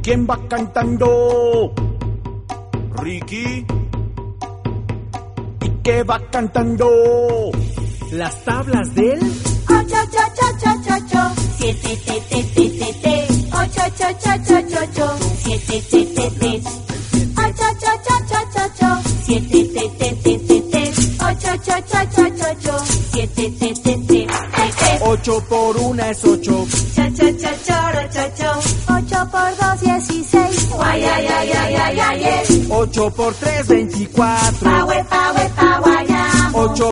¿Quién va cantando? Ricky. ¿Y qué va cantando? Las tablas del 8, 7, 8, 7, 7, 8 por 1 es 8. 8 por 2, 16. 8 por 3, 24. 8